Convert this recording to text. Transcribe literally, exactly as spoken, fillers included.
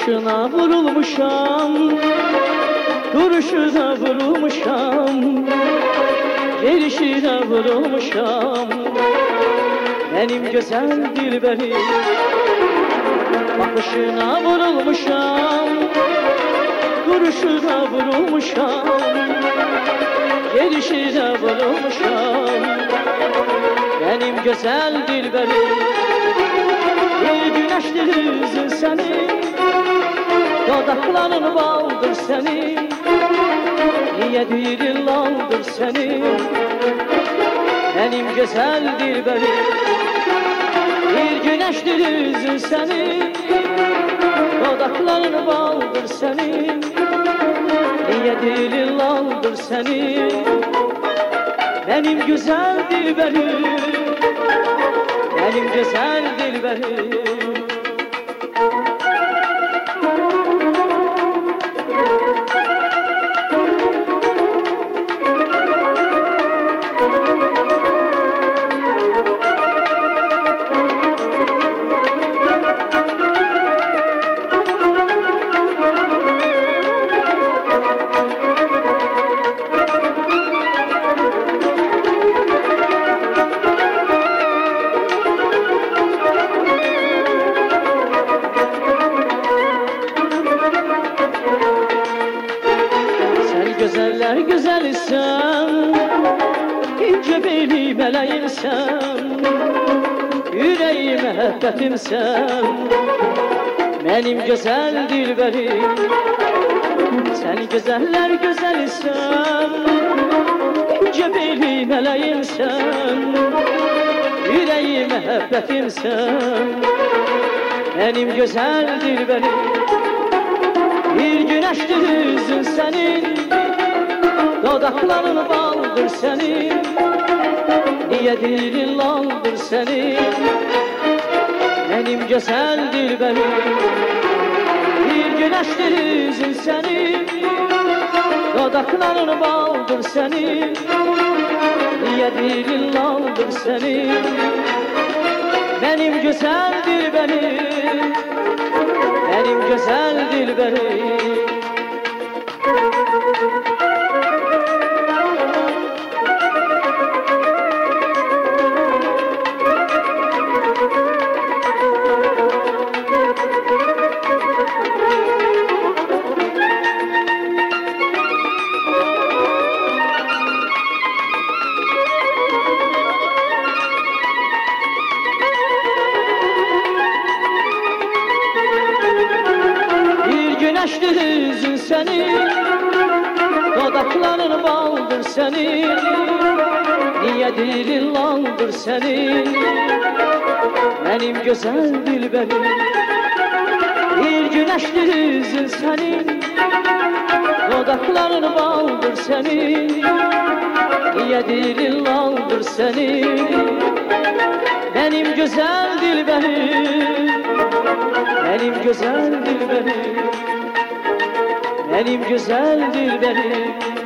Bakışına vurulmuşam, duruşuna vurulmuşam, gelişine vurulmuşam, benim güzel dilberim. Bakışına vurulmuşam, duruşuna vurulmuşam, gelişine vurulmuşam, benim güzel dilberim. Bir güneştir yüzün senin, dodakların baldır senin, niye dilin laldır senin, benim güzel dilberim. Bir güneştir yüzün senin, dodakların baldır senin, niye dilin laldır senin, benim güzel dilberim, benim güzel dilberim. Güzeller güzelsen, ince beli meleğinsen, yüreği mehabbetimsen, benim güzel dilberim. Sen güzeller güzelsen, ince beli meleğinsen, yüreği mehabbetimsen, benim güzel dilberim. Bir güneştir yüzün senin, dodakların baldır senin, niye dilin laldır senin, benim güzel dilberim. Bir güneştir yüzün senin, dodakların baldır senin, niye dilin laldır senin, benim güzel dilberim, benim güzel dilberim. Güneştir yüzün senin, dodakların baldır senin, niye dilin laldır senin, benim güzel dilberim. Bir güneştir yüzün senin, dodakların baldır senin, niye dilin laldır senin, benim güzel dilberim, benim güzel dilberim, benim güzel dilberim.